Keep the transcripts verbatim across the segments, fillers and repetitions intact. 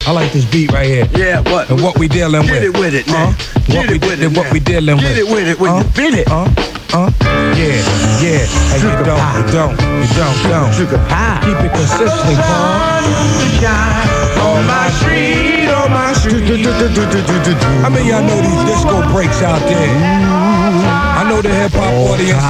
I like this beat right here. Yeah, what? And what we dealing Get with. it with it, man. Uh, Get what it we with de- it, what man. we dealing with. Get it with it when uh, you feel it. Uh, uh, yeah, yeah. And you don't, you don't, you don't, don't. Sugar pie. Keep it consistent, Paul. On my street, on my street. I mean, y'all know these disco breaks out there. I know the hip hop audience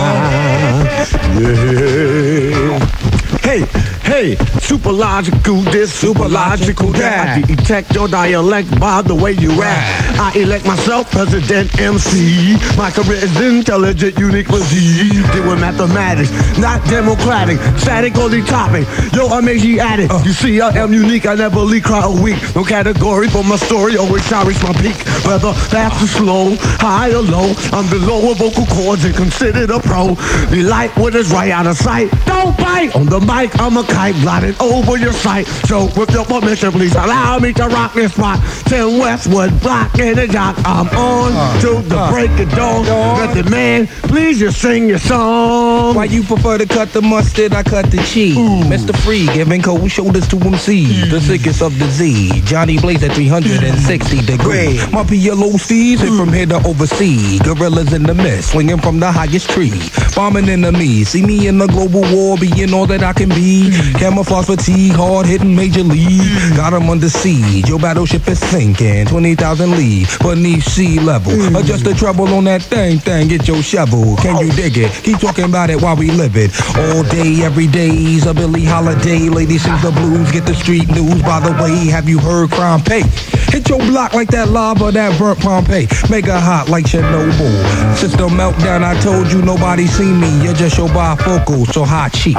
ain't dumb. Yeah. Hey, hey, super logical this, super logical that. I detect your dialect by the way you rap. I elect myself president M C. My career is intelligent, unique physique. Deal with mathematics, not democratic. Static only topic, yo, amazing addict. You see, I am unique, I never leak, cry a week. No category for my story, always shall reach my peak. Whether fast or slow, high or low, I'm below with vocal cords and considered a pro. The light what is right out of sight. Don't bite on the mic, I'm a kite gliding over your sight. So with your permission, please allow me to rock this spot. ten Westwood Block in the jock. I'm on uh, to the uh, break of dawn. Method Man, please just sing your song. Why you prefer to cut the mustard? I cut the cheese. Ooh. Mister Free giving cold shoulders to M Cs. Mm. The sickest of disease. Johnny Blaze at three hundred sixty degrees. My P L O Cs hit from here to overseas. Gorillas in the mist, swinging from the highest tree. Bombing enemies. See me in the global war, being all that I can be. Camouflage fatigue, hard hitting major league. Got them under siege. Your battleship is sinking. twenty thousand leagues beneath sea level. Adjust the treble on that thing, thing. Get your shovel. Can you dig it? Keep talking about it while we live it. All day, every day's a Billie Holiday. Ladies sing the blues, get the street news. By the way, have you heard crime pay? Hit your block like that lava, that burnt Pompeii. Make it hot like Chernobyl. System meltdown, I told you nobody see me. You're just your bifocal, so hot cheap.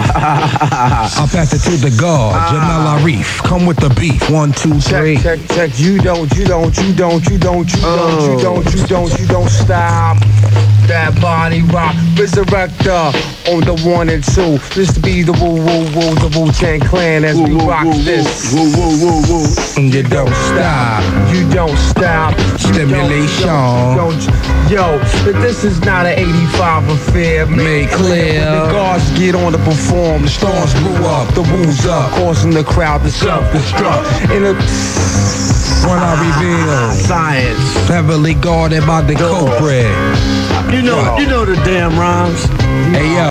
I'll pass it to the guard, Jamel Arif. Come with the beef, one, two, three. Check, check, check. You don't, you don't, you don't, you don't, you don't, you don't, you don't, you don't stop. That body rock, resurrector on the one and two. This be the woo woo woo, the Wu-Tang Clan as we rock this. Woo woo woo woo. And you don't stop. You don't stop. Stimulation. Don't, don't, yo, this is not an eighty-five affair. Made clear. The guards get on to perform. The stars blew up, the woos up, causing the crowd to self-destruct. In a when I reveal science, heavily guarded by the culprit. You know, you know the damn rhymes. Hey yo.